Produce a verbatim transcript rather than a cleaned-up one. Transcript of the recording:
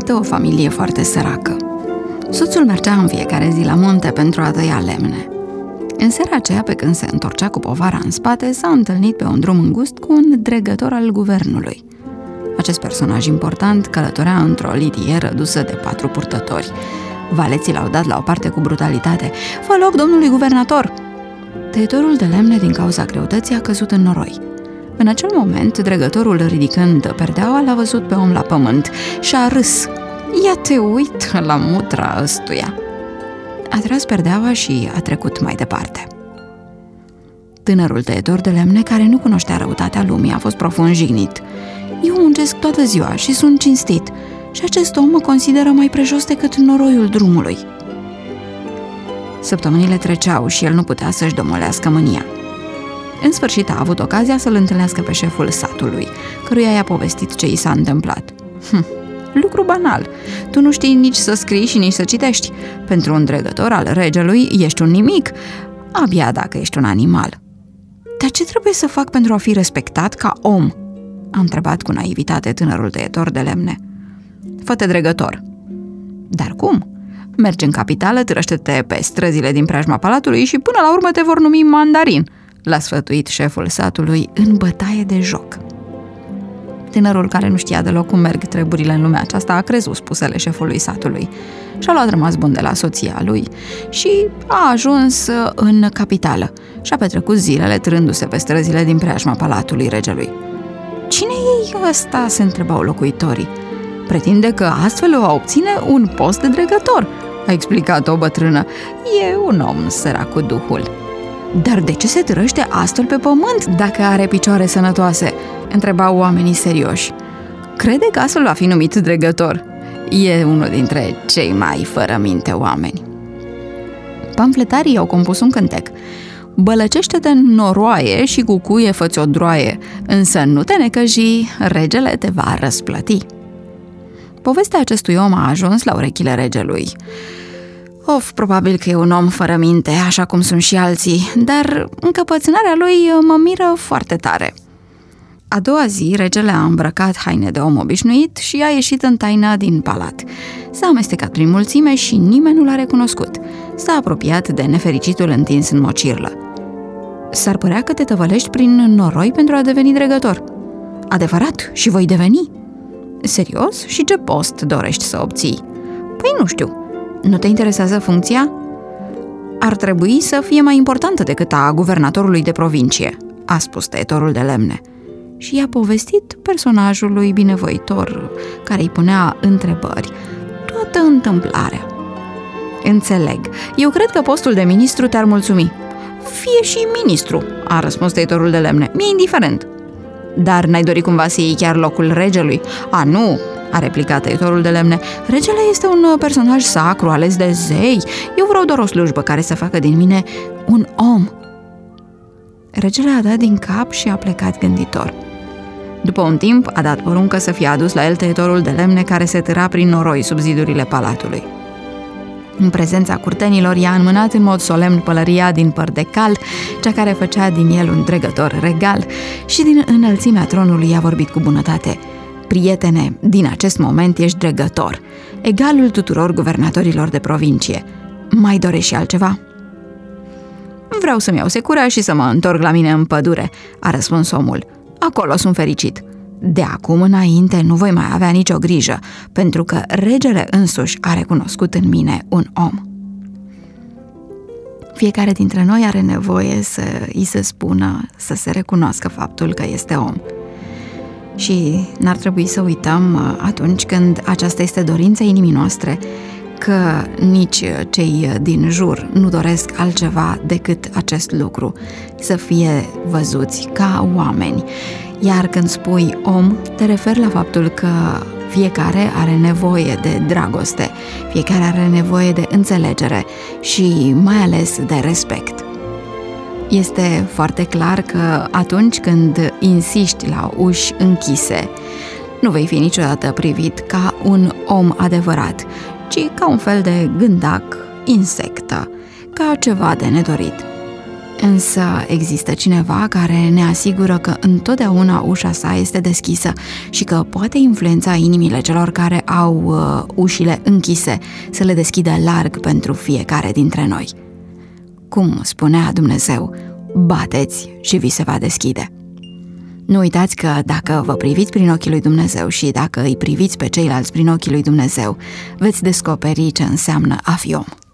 odată o familie foarte săracă. Soțul mergea în fiecare zi la munte pentru a tăia lemne. În seara aceea, pe când se întorcea cu povara în spate, s-a întâlnit pe un drum îngust cu un dregător al guvernului. Acest personaj important călătorea într-o litieră dusă de patru purtători. Valeții l-au dat la o parte cu brutalitate. "Fă loc domnului guvernator!" Tăietorul de lemne, din cauza greutății, a căzut în noroi. În acel moment, dregătorul, ridicând perdeaua, l-a văzut pe om la pământ și a râs. "Ia te uit la mutra ăstuia!" A tras perdeaua și a trecut mai departe. Tânărul tăietor de lemne, care nu cunoștea răutatea lumii, a fost profund jignit. "Eu muncesc toată ziua și sunt cinstit și acest om mă consideră mai prejos decât noroiul drumului." Săptămânile treceau și el nu putea să-și domolească mânia. În sfârșit a avut ocazia să-l întâlnească pe șeful satului, căruia i-a povestit ce i s-a întâmplat. Hm, lucru banal. Tu nu știi nici să scrii și nici să citești. Pentru un dregător al regelui ești un nimic, abia dacă ești un animal. "Dar ce trebuie să fac pentru a fi respectat ca om?" a întrebat cu naivitate tânărul tăietor de lemne. "Fă-te dregător." "Dar cum?" "Mergi în capitală, trăște-te pe străzile din preajma palatului și până la urmă te vor numi mandarin," l-a sfătuit șeful satului în bătaie de joc. Tânărul, care nu știa deloc cum merg treburile în lumea aceasta, a crezut spusele șefului satului. Și-a luat rămas bun de la soția lui și a ajuns în capitală și-a petrecut zilele târându-se pe străzile din preajma palatului regelui. "Cine e ăsta?" se întrebau locuitorii. "Pretinde că astfel o obține un post de dregător," a explicat o bătrână. "E un om sărac cu duhul." "Dar de ce se târăște astfel pe pământ dacă are picioare sănătoase?" întrebau oamenii serioși. "Crede că astfel va fi numit dregător. E unul dintre cei mai fără minte oameni." Pamfletarii au compus un cântec. "Bălăcește-te în noroaie și cu cuie fă-ți o droaie, însă nu te necăji, regele te va răsplăti." Povestea acestui om a ajuns la urechile regelui. Of, probabil că e un om fără minte, așa cum sunt și alții, dar încăpățânarea lui mă miră foarte tare. A doua zi, regele a îmbrăcat haine de om obișnuit și a ieșit în taină din palat. S-a amestecat prin mulțime și nimeni nu l-a recunoscut. S-a apropiat de nefericitul întins în mocirlă. "S-ar părea că te tăvălești prin noroi pentru a deveni dregător." "Adevărat, și voi deveni?" "Serios? Și ce post dorești să obții?" "Păi nu știu. Nu te interesează funcția?" "Ar trebui să fie mai importantă decât a guvernatorului de provincie," a spus tăietorul de lemne. Și i-a povestit personajului binevoitor, care îi punea întrebări, toată întâmplarea. "Înțeleg. Eu cred că postul de ministru te-ar mulțumi." "Fie și ministru," a răspuns tăietorul de lemne. "Mi-e indiferent." "Dar n-ai dori cumva să iei chiar locul regelui?" "A, nu," a replicat tăietorul de lemne. "Regele este un personaj sacru, ales de zei. Eu vreau doar o slujbă care să facă din mine un om." Regele a dat din cap și a plecat gânditor. După un timp, a dat poruncă să fie adus la el tăietorul de lemne care se târa prin noroi sub zidurile palatului. În prezența curtenilor, i-a înmânat în mod solemn pălăria din păr de cal, cea care făcea din el un dregător regal, și din înălțimea tronului i-a vorbit cu bunătate. "Prietene, din acest moment ești dregător, egalul tuturor guvernatorilor de provincie. Mai dorești și altceva?" "Vreau să-mi iau secura și să mă întorc la mine în pădure," a răspuns omul. "Acolo sunt fericit. De acum înainte nu voi mai avea nicio grijă, pentru că regele însuși a recunoscut în mine un om." Fiecare dintre noi are nevoie să îi se spună, să se recunoască faptul că este om. Și n-ar trebui să uităm atunci când aceasta este dorința inimii noastre, că nici cei din jur nu doresc altceva decât acest lucru, să fie văzuți ca oameni. Iar când spui om, te referi la faptul că fiecare are nevoie de dragoste, fiecare are nevoie de înțelegere și mai ales de respect. Este foarte clar că atunci când insiști la uși închise, nu vei fi niciodată privit ca un om adevărat, ci ca un fel de gândac, insectă, ca ceva de nedorit. Însă există cineva care ne asigură că întotdeauna ușa sa este deschisă și că poate influența inimile celor care au uh, ușile închise să le deschidă larg pentru fiecare dintre noi. Cum spunea Dumnezeu, bateți și vi se va deschide. Nu uitați că dacă vă priviți prin ochii lui Dumnezeu și dacă îi priviți pe ceilalți prin ochii lui Dumnezeu, veți descoperi ce înseamnă a fi om.